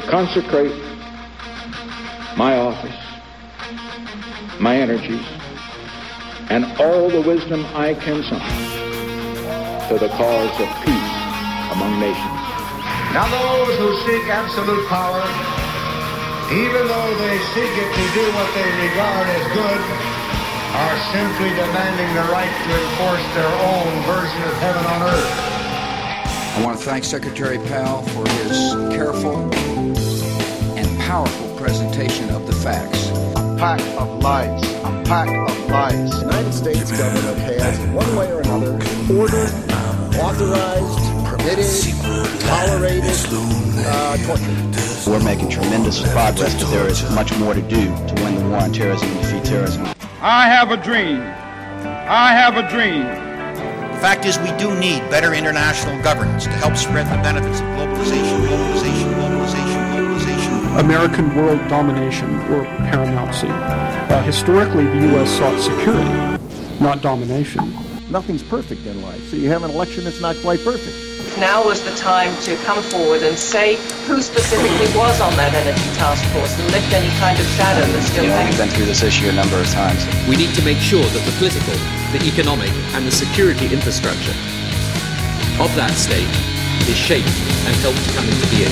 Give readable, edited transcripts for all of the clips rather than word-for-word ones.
consecrate my office, my energies, and all the wisdom I can summon to the cause of peace among nations. Now those who seek absolute power, even though they seek it to do what they regard as good, are simply demanding the right to enforce their own version of heaven on earth. I want to thank Secretary Powell for his careful and powerful presentation of the facts. A pack of lies. A pack of lies. The United States government has, one way or another, ordered, authorized, permitted, tolerated torture. We're making tremendous progress, but there is much more to do to win the war on terrorism and defeat terrorism. I have a dream. I have a dream. The fact is, we do need better international governance to help spread the benefits of globalization. American world domination or paramountcy. Historically, the U.S. sought security, not domination. Nothing's perfect in life, so you have an election that's not quite perfect. Now was the time to come forward and say who specifically was on that energy task force and lift any kind of shadow that's still hanging. We've been through this issue a number of times. We need to make sure that the political, the economic, and the security infrastructure of that state is shaped and helped to come into being.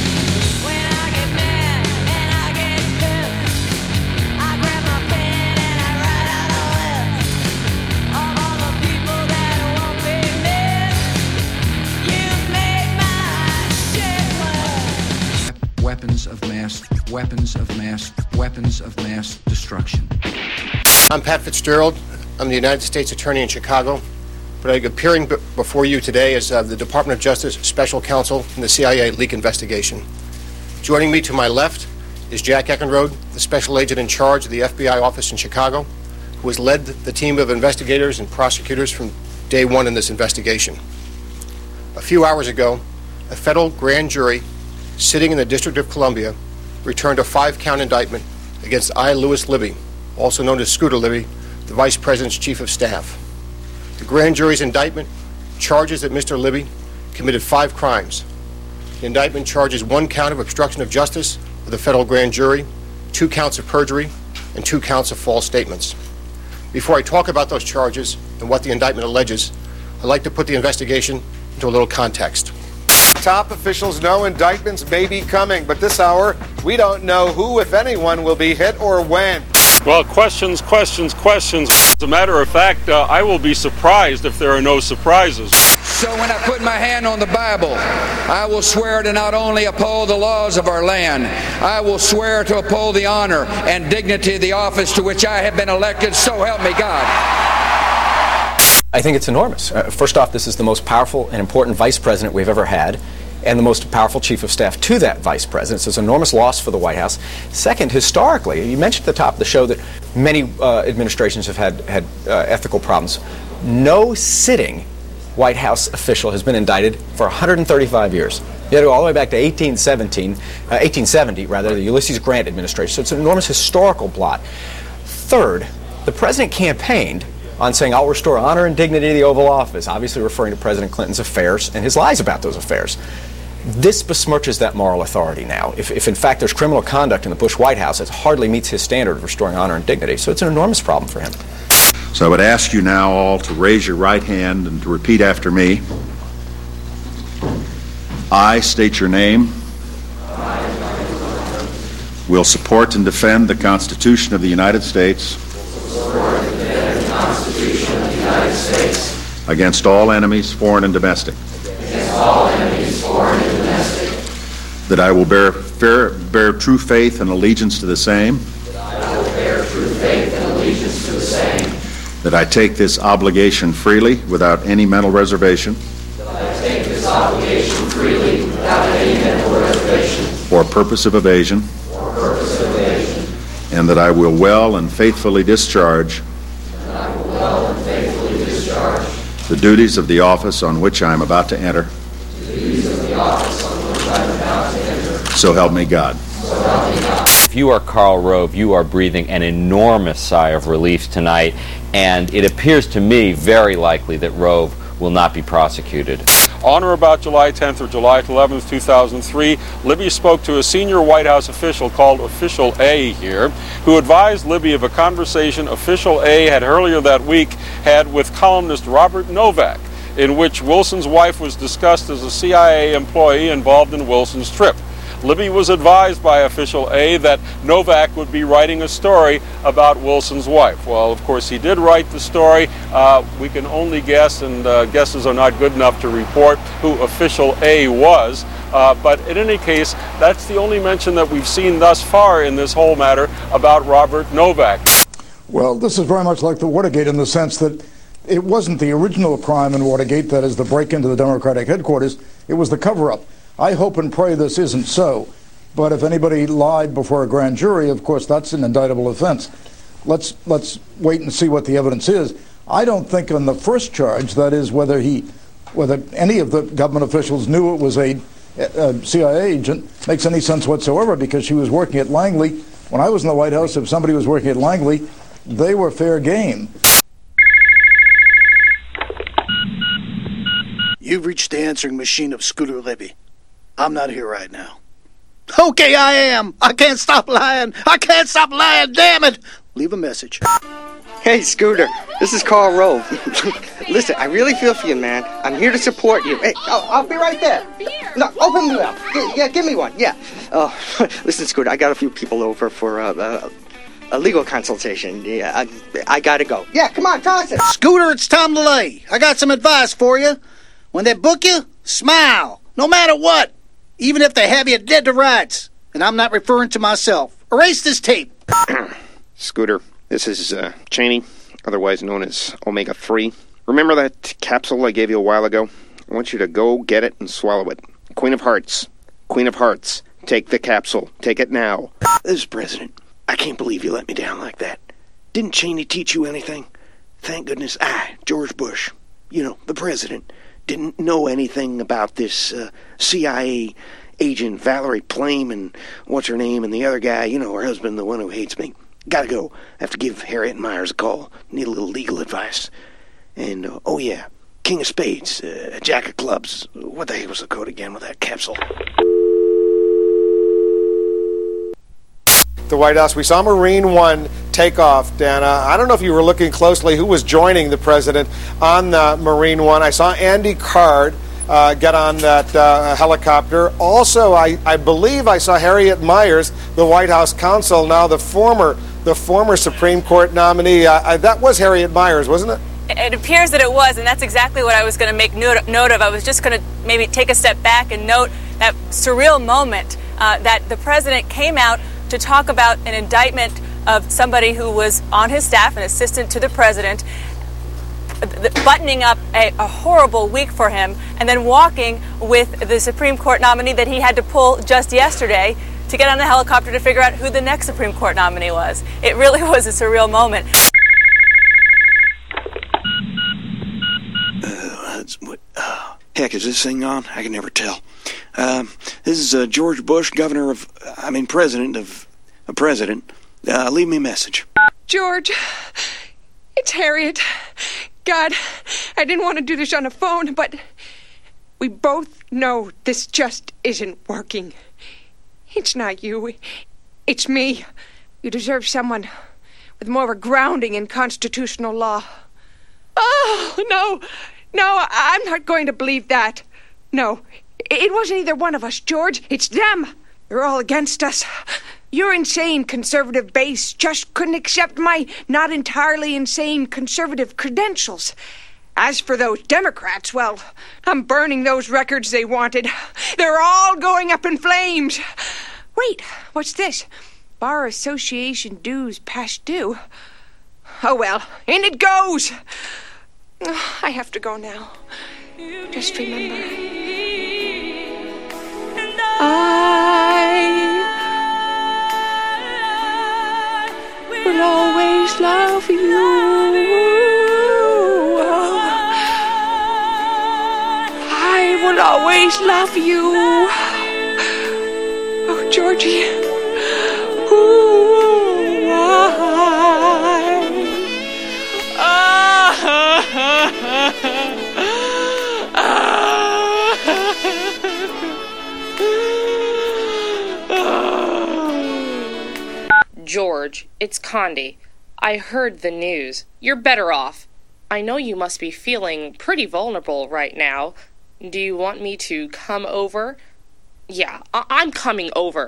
Weapons of mass destruction. I'm Pat Fitzgerald. I'm the United States Attorney in Chicago, but I'm appearing before you today as the Department of Justice Special Counsel in the CIA leak investigation. Joining me to my left is Jack Eckenrode, the Special Agent in charge of the FBI office in Chicago, who has led the team of investigators and prosecutors from day one in this investigation. A few hours ago, a federal grand jury sitting in the District of Columbia returned a 5-count indictment against I. Lewis Libby, also known as Scooter Libby, the Vice President's Chief of Staff. The grand jury's indictment charges that Mr. Libby committed 5 crimes. The indictment charges 1 count of obstruction of justice with a federal grand jury, 2 counts of perjury, and 2 counts of false statements. Before I talk about those charges and what the indictment alleges, I'd like to put the investigation into a little context. Top officials know indictments may be coming, but this hour, we don't know who, if anyone, will be hit or when. Well, questions. As a matter of fact, I will be surprised if there are no surprises. So when I put my hand on the Bible, I will swear to not only uphold the laws of our land, I will swear to uphold the honor and dignity of the office to which I have been elected, so help me God. I think it's enormous. First off, this is the most powerful and important vice president we've ever had, and the most powerful chief of staff to that vice president. So it's an enormous loss for the White House. Second, historically, you mentioned at the top of the show that many administrations have had ethical problems. No sitting White House official has been indicted for 135 years. You had to go all the way back to 1870, the Ulysses Grant administration. So it's an enormous historical blot. Third, the president campaigned on saying, I'll restore honor and dignity to the Oval Office, obviously referring to President Clinton's affairs and his lies about those affairs. This besmirches that moral authority now. If in fact there's criminal conduct in the Bush White House, it hardly meets his standard of restoring honor and dignity. So it's an enormous problem for him. So I would ask you now all to raise your right hand and to repeat after me. I state your name. Will support and defend the Constitution of the United States. Against all enemies, foreign and domestic. That I will bear true faith and allegiance to the same. That I take this obligation freely without any mental reservation. Or purpose of evasion. And that I will well and faithfully discharge the duties of the office on which I am about to enter. So help me God. If you are Karl Rove, you are breathing an enormous sigh of relief tonight, and it appears to me very likely that Rove will not be prosecuted. On or about July 10th or July 11th, 2003, Libby spoke to a senior White House official called Official A here, who advised Libby of a conversation Official A had earlier that week had with columnist Robert Novak, in which Wilson's wife was discussed as a CIA employee involved in Wilson's trip. Libby was advised by Official A that Novak would be writing a story about Wilson's wife. Well, of course, he did write the story. We can only guess, and guesses are not good enough to report who Official A was. But in any case, that's the only mention that we've seen thus far in this whole matter about Robert Novak. Well, this is very much like the Watergate in the sense that it wasn't the original crime in Watergate, that is the break into the Democratic headquarters. It was the cover-up. I hope and pray this isn't so, but if anybody lied before a grand jury, of course, that's an indictable offense. Let's wait and see what the evidence is. I don't think on the first charge, that is whether any of the government officials knew it was a CIA agent, makes any sense whatsoever, because she was working at Langley. When I was in the White House, if somebody was working at Langley, they were fair game. You've reached the answering machine of Scooter Libby. I'm not here right now. Okay, I am. I can't stop lying. I can't stop lying, damn it. Leave a message. Hey, Scooter. This is Karl Rove. Listen, I really feel for you, man. I'm here to support you. Hey, I'll be right there. No, open me up. Yeah, give me one. Yeah. Listen, Scooter, I got a few people over for a legal consultation. Yeah, I gotta go. Yeah, come on, toss it. Scooter, it's time to lay. I got some advice for you. When they book you, smile. No matter what. Even if they have you dead to rights. And I'm not referring to myself. Erase this tape. Scooter, this is Cheney, otherwise known as Omega-3. Remember that capsule I gave you a while ago? I want you to go get it and swallow it. Queen of Hearts. Queen of Hearts. Take the capsule. Take it now. This is President. I can't believe you let me down like that. Didn't Cheney teach you anything? Thank goodness I, George Bush, the president, didn't know anything about this CIA agent Valerie Plame and what's her name and the other guy, her husband, the one who hates me. Gotta go. I have to give Harriet Myers a call. Need a little legal advice. And, oh yeah, King of Spades, Jack of Clubs. What the heck was the code again with that capsule? The White House, we saw Marine One take off, Dana. I don't know if you were looking closely who was joining the president on Marine One. I saw Andy Card get on that helicopter. Also, I believe I saw Harriet Myers, the White House counsel, now the former Supreme Court nominee. That was Harriet Myers, wasn't it? It appears that it was, and that's exactly what I was going to make note of. I was just going to maybe take a step back and note that surreal moment that the president came out to talk about an indictment of somebody who was on his staff, an assistant to the president, buttoning up a horrible week for him, and then walking with the Supreme Court nominee that he had to pull just yesterday to get on the helicopter to figure out who the next Supreme Court nominee was. It really was a surreal moment. Heck, is this thing on? I can never tell. This is George Bush, president of a president. Leave me a message. George, it's Harriet. God, I didn't want to do this on the phone, but we both know this just isn't working. It's not you. It's me. You deserve someone with more of a grounding in constitutional law. Oh, no, I'm not going to believe that. No, it wasn't either one of us, George. It's them. They're all against us. Your insane conservative base just couldn't accept my not entirely insane conservative credentials. As for those Democrats, well, I'm burning those records they wanted. They're all going up in flames. Wait, what's this? Bar Association dues past due. Oh, well, in it goes. I have to go now. Just remember, I will always love you. I will always love you. Oh, Georgie. Ooh, it's Condi. I heard the news. You're better off. I know you must be feeling pretty vulnerable right now. Do you want me to come over? Yeah, I'm coming over.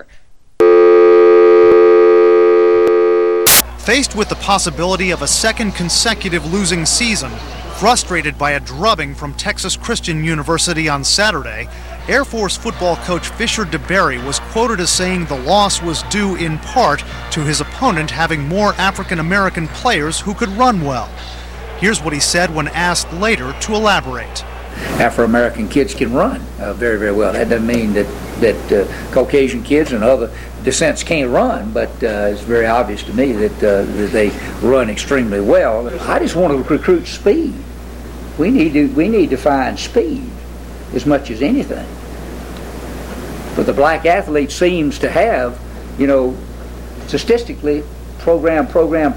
Faced with the possibility of a second consecutive losing season, frustrated by a drubbing from Texas Christian University on Saturday, Air Force football coach Fisher DeBerry was quoted as saying the loss was due in part to his opponent having more African-American players who could run well. Here's what he said when asked later to elaborate. Afro-American kids can run very, very well. That doesn't mean that Caucasian kids and other descents can't run, but it's very obvious to me that they run extremely well. I just want to recruit speed. We need to find speed as much as anything. But the black athlete seems to have, statistically, program,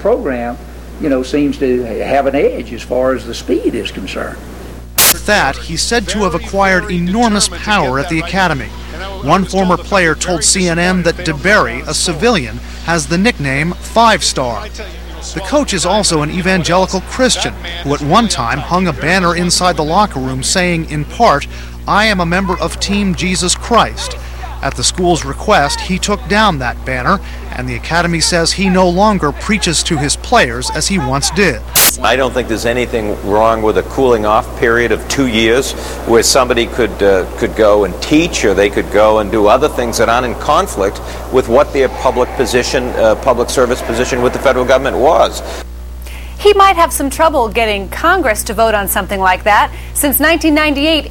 seems to have an edge as far as the speed is concerned. That he's said to have acquired enormous power at the academy. One former player told CNN that DeBerry, a civilian, has the nickname 5-Star. The coach is also an evangelical Christian who at one time hung a banner inside the locker room saying, in part, "I am a member of Team Jesus Christ." At the school's request, he took down that banner, and the academy says he no longer preaches to his players as he once did. I don't think there's anything wrong with a cooling off period of 2 years where somebody could go and teach, or they could go and do other things that aren't in conflict with what their public service position with the federal government was. He might have some trouble getting Congress to vote on something like that. Since 1998,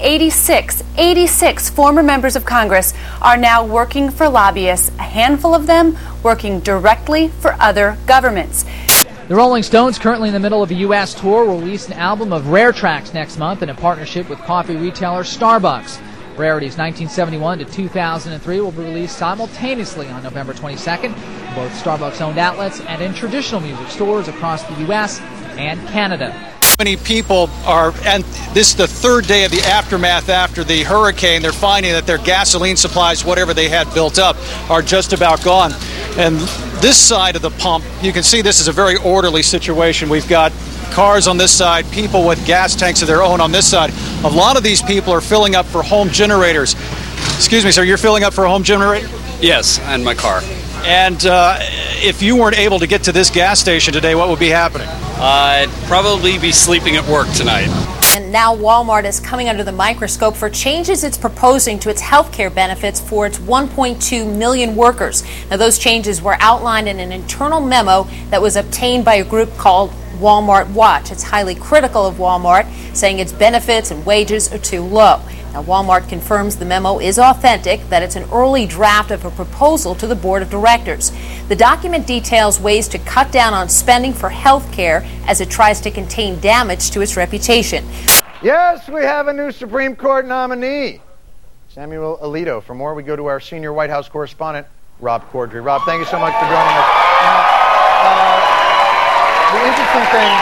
86 former members of Congress are now working for lobbyists, a handful of them working directly for other governments. The Rolling Stones, currently in the middle of a U.S. tour, will release an album of rare tracks next month in a partnership with coffee retailer Starbucks. Rarities 1971 to 2003 will be released simultaneously on November 22nd in both Starbucks-owned outlets and in traditional music stores across the U.S. and Canada. Many people are, and this is the third day of the aftermath after the hurricane. They're finding that their gasoline supplies, whatever they had built up, are just about gone. And this side of the pump, you can see this is a very orderly situation. We've got cars on this side, people with gas tanks of their own on this side. A lot of these people are filling up for home generators. Excuse me, sir, you're filling up for a home generator? Yes, and my car. And if you weren't able to get to this gas station today, what would be happening? I'd probably be sleeping at work tonight. And now Walmart is coming under the microscope for changes it's proposing to its health care benefits for its 1.2 million workers. Now, those changes were outlined in an internal memo that was obtained by a group called Walmart Watch. It's highly critical of Walmart, saying its benefits and wages are too low. Now, Walmart confirms the memo is authentic, that it's an early draft of a proposal to the board of directors. The document details ways to cut down on spending for health care as it tries to contain damage to its reputation. Yes, we have a new Supreme Court nominee, Samuel Alito. For more, we go to our senior White House correspondent, Rob Corddry. Rob, thank you so much for joining us. Now, the interesting thing,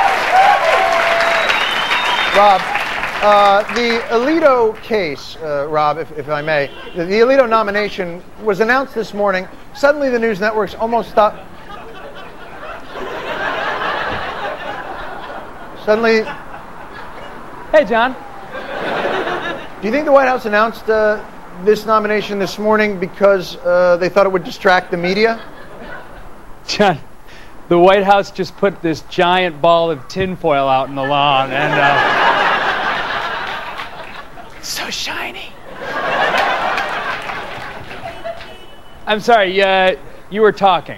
Rob, the Alito case, Rob, if I may, the Alito nomination was announced this morning. Suddenly the news networks almost stopped. Suddenly... Hey, John. Do you think the White House announced this nomination this morning because they thought it would distract the media? John, the White House just put this giant ball of tinfoil out in the lawn, and so shiny. I'm sorry, you were talking.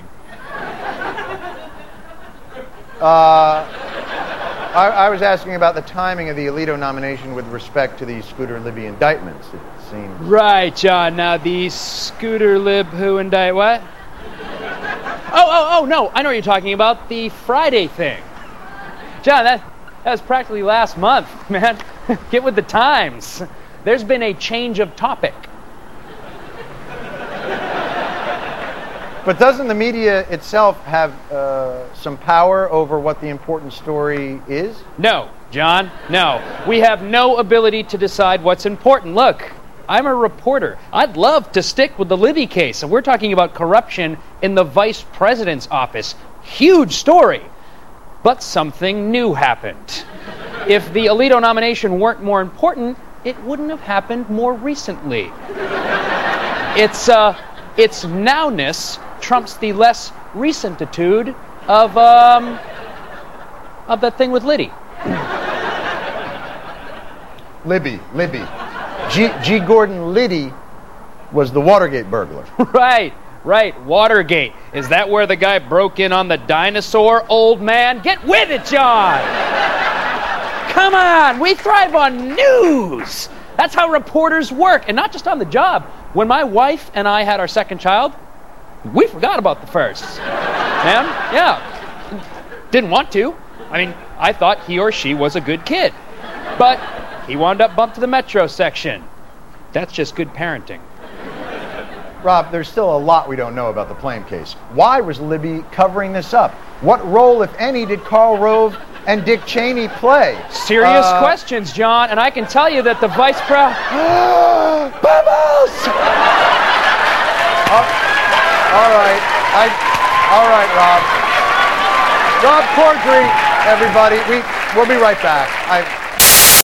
I was asking about the timing of the Alito nomination with respect to the Scooter Libby indictments, it seems. Right, John. Now, the Scooter Lib who indict what? Oh, no. I know what you're talking about. The Friday thing. John, that was practically last month, man. Get with the times. There's been a change of topic. But doesn't the media itself have some power over what the important story is? No, John, no. We have no ability to decide what's important. Look, I'm a reporter. I'd love to stick with the Libby case. And we're talking about corruption in the vice president's office. Huge story. But something new happened. If the Alito nomination weren't more important, it wouldn't have happened more recently. Its nowness trumps the less recent attitude of that thing with Liddy. Libby. G. Gordon Liddy was the Watergate burglar. Right. Watergate. Is that where the guy broke in on the dinosaur, old man? Get with it, John! Come on, we thrive on news! That's how reporters work, and not just on the job. When my wife and I had our second child, we forgot about the first. Man, yeah. Didn't want to. I mean, I thought he or she was a good kid. But he wound up bumped to the Metro section. That's just good parenting. Rob, there's still a lot we don't know about the Plame case. Why was Libby covering this up? What role, if any, did Karl Rove and Dick Cheney play? Serious questions, John, and I can tell you that the vice president... Bubbles! All right, Rob. Rob Corddry, everybody. We'll be right back.